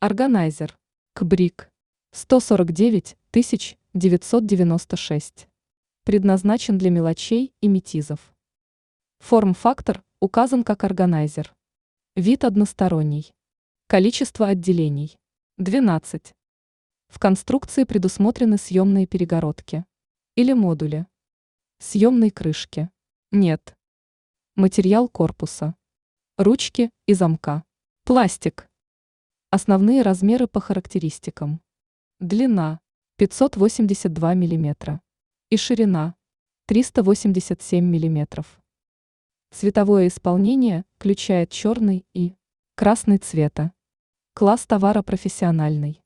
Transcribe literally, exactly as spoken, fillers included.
Органайзер. КБРИК. сто сорок девять тысяч девятьсот девяносто шесть. Предназначен для мелочей и метизов. Форм-фактор указан как органайзер. Вид односторонний. Количество отделений. двенадцать. В конструкции предусмотрены съемные перегородки. Или модули. Съемной крышки. Нет. Материал корпуса. Ручки и замка. Пластик. Основные размеры по характеристикам. Длина пятьсот восемьдесят два миллиметра и ширина триста восемьдесят семь миллиметров. Цветовое исполнение включает черный и красный цвета. Класс товара профессиональный.